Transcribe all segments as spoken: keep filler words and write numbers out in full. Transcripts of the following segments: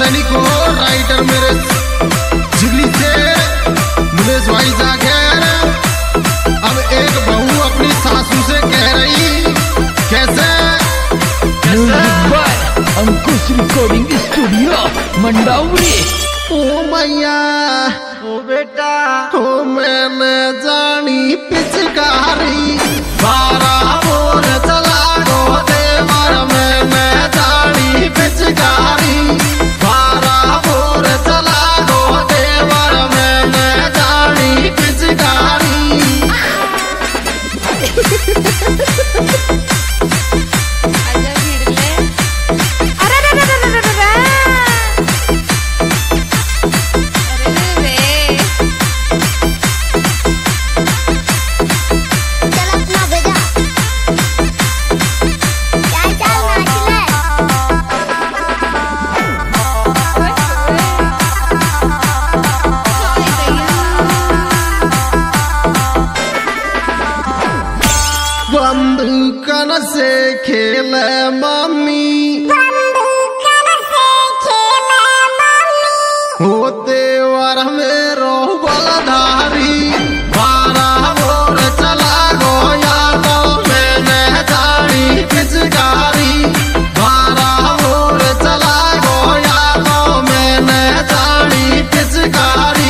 सैनिक हो राइटर मेरे जिगली से मुनेश भाई जाकर अब एक बहू अपनी सासू से कह रही कैसे अंकुश रिकॉर्डिंग स्टूडियो मंडाउरी। ओ मैया ओ बेटा ओ मैंने जानी पिचकारी बारह बोर चला गो देवर मैंने जानी पिचकारी बारह बोर चला गो देवर मैंने जानी पिचकारी। बंदूकन से खेले मम्मी होते वर मेरो बलधारी बारह बोर चला गोया तो मैंने जानी पिचकारी बारह बोर चला गोया तो मैंने जानी पिचकारी।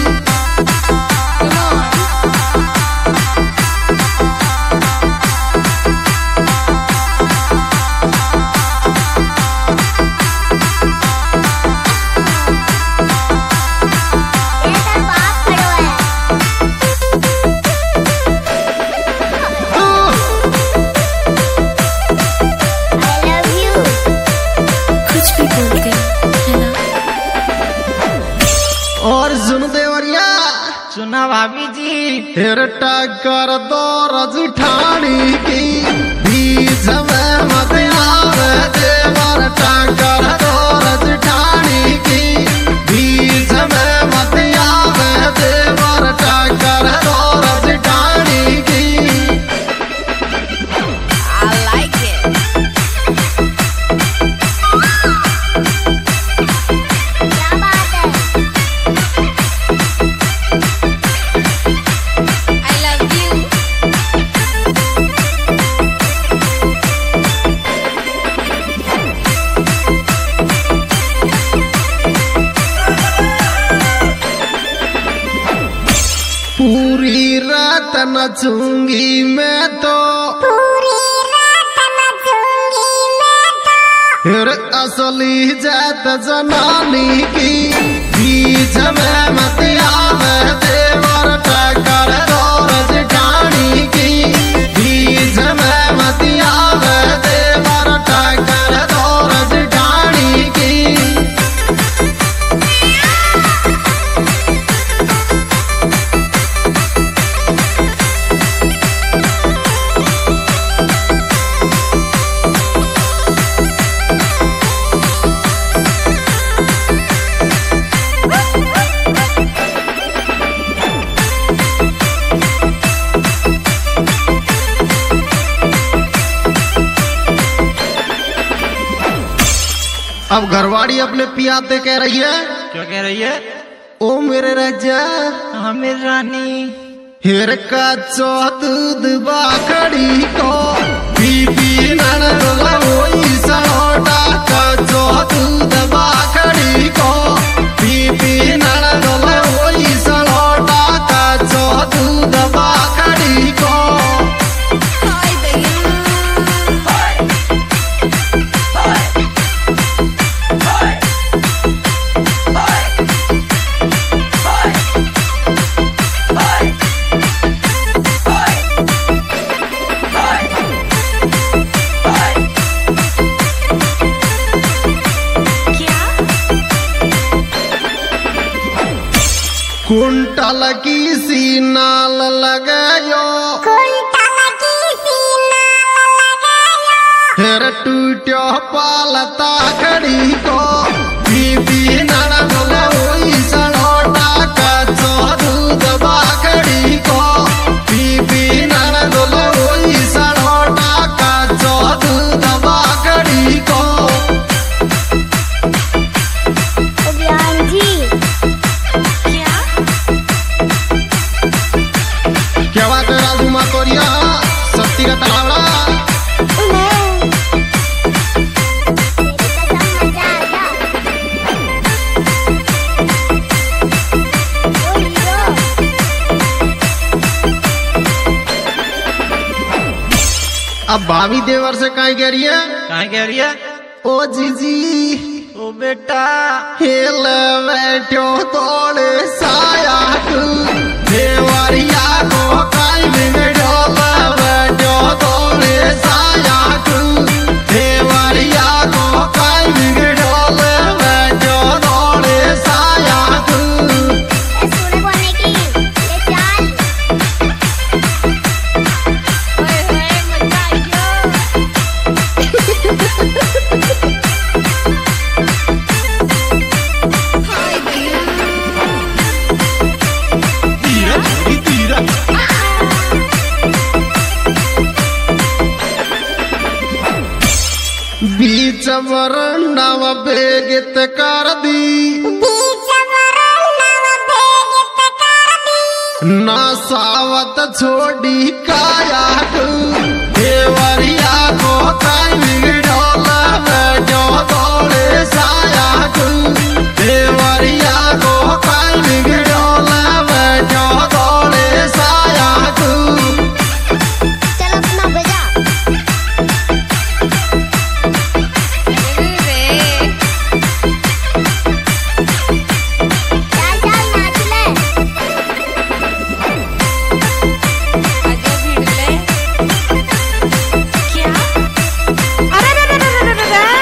और सुन देवरिया सुना भाभी जी फिर टक्कर दो रजठानी की बीच में मत आवे देवर टक्कर दो रजठानी की बीच में मत आवे देवर टक्कर दो रजठानी की। I like it. क्या बात है? I love you. पूरी रात नचूंगी मैं तो फिर असली जात जनानी की बीच में मत आवे देवर टक्कर दो रजठानी की बीच में मत आवे देवर टक्कर दो रजठानी की। अब घरवाड़ी अपने पियाते कह रही है क्या कह रही है? ओ मेरे राजा हाँ मेरी रानी हिर का चौथ बाखड़ी को बीबी ननदला होई सलोटा का चौथ बाखड़ी को बीबी ननदला होई सलोटा का चौथ बाखड़ी को। Hi, baby. कुंटल की सी नाल लगायो फिर टूटो पालता खड़ी को बीबी ननदल होई सलोटा का चौथ बाखड़ी को बीबी ननदल होई सलोटा का चौथ बाखड़ी को। अब भाभी देवर से काहे कह रही है? काहे कह रही है? ओ जीजी ओ बेटा हेल बैठो तोड़े साया तू देवरिया को काई बिगड़ो बैठो तोड़े साया तू देवरिया को काई बिगड़ो बैठो तोड़े साया तू। सोने बोलने की ये चाल ओए होए मजा आइयो हाय भैया तीरा छोरी तीरा बीच वरंडाव बेगित कर दी ना सावत छोड़ी काया तू देवरिया को काई बिगड़ोल बैठो तोड़े साया तू देवरिया को काई बिगड़ोल बैठो तोड़े साया तू। चल अपना बजा रे चल चल नाच ले आगे भिड़ ले क्या अरे रे रे रे रे रे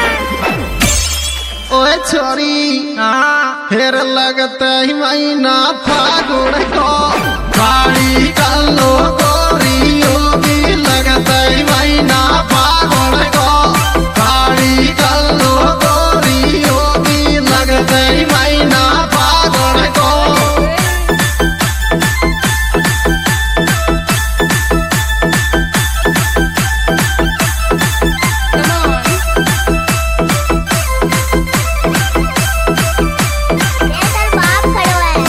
ओए छोरी हाँ फिर लगते ही महीना फागुन को काली कल्लो गोरी होगी लगते ही महीना फागुन को काली कल्लो गोरी होगी लगते ही महीना फागुन को। come on ये तेरा बाप खड़ो है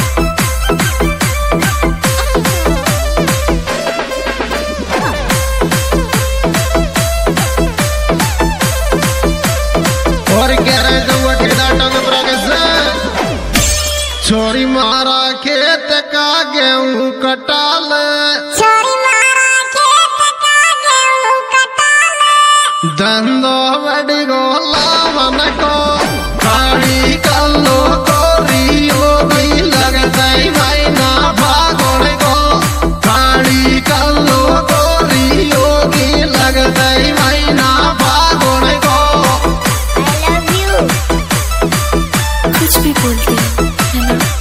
और कह रहे जो ठेला टंग प्रग से छोरी मारा खेत का गेहूं कटाल छोरी मारा खेत का गेहूं कटाले धंधो बड़ी गोलावन को काली कल्लो गोरी होगी लगते ही महीना फागुन को काली कल्लो गोरी होगी लगते ही महीना फागुन को। I love you कुछ भी बोलती है है ना?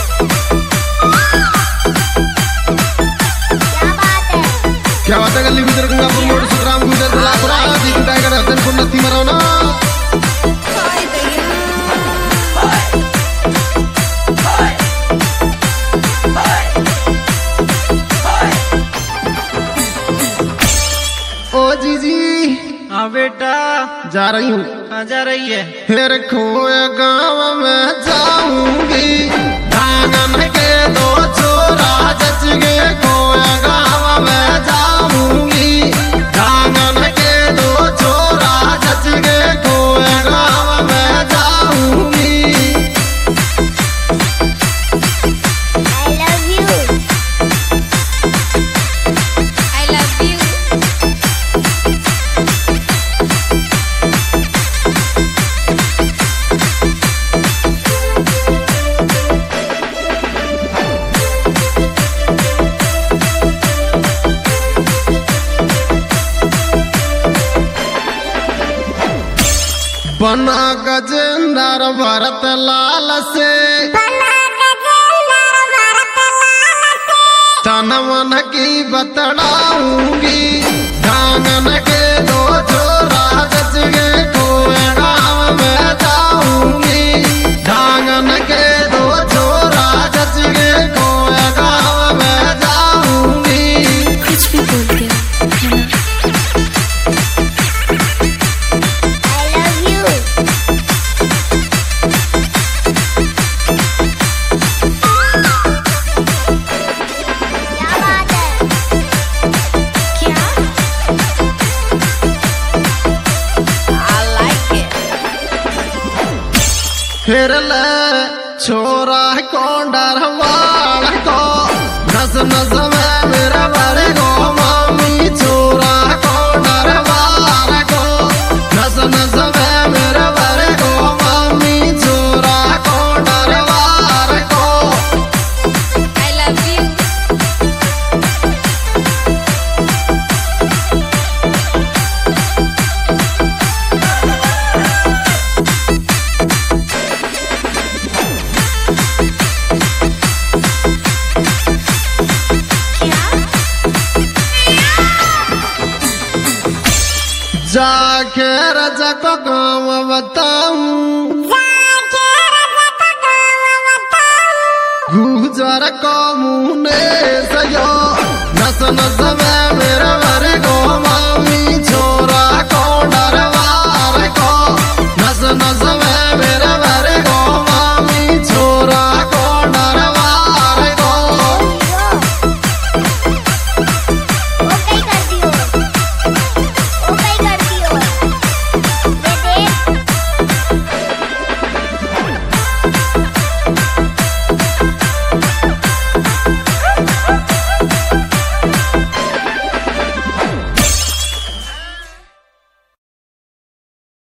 क्या बात है क्या बात है गली भीतर गंगापुर मोड़ सुखराम गुजर गुलाबरा दीप टाइगर हसन को नथी मरो ना हाय भैया ओ जीजी हाँ बेटा जा रही हूँ कहाँ जा रही है? फिर खोए गाँव में जाऊंगी धागन के दो छोरा जच के खोए गाँव में जाऊंगी धागन के दो छोरा जच के खोए गाँव में जाऊंगी। I love you I love you बना गजेंद्र भरत लाल से तन मन की बतलाऊंगी धागन के दो छोरा जच के खोए गाँव में जाऊंगी धागन के दो छोरा जच के खोए गाँव में जाऊंगी। कुछ भी बोलती है है ना? I love you क्या बात है क्या I like it फिर ले छोरा को डरवाड़ को नस नस में मेरा भर गो मामी छोरा को जाके रजा को काम बताऊं गुजर को मुने सयो नस नस में मेरे भरे गोमा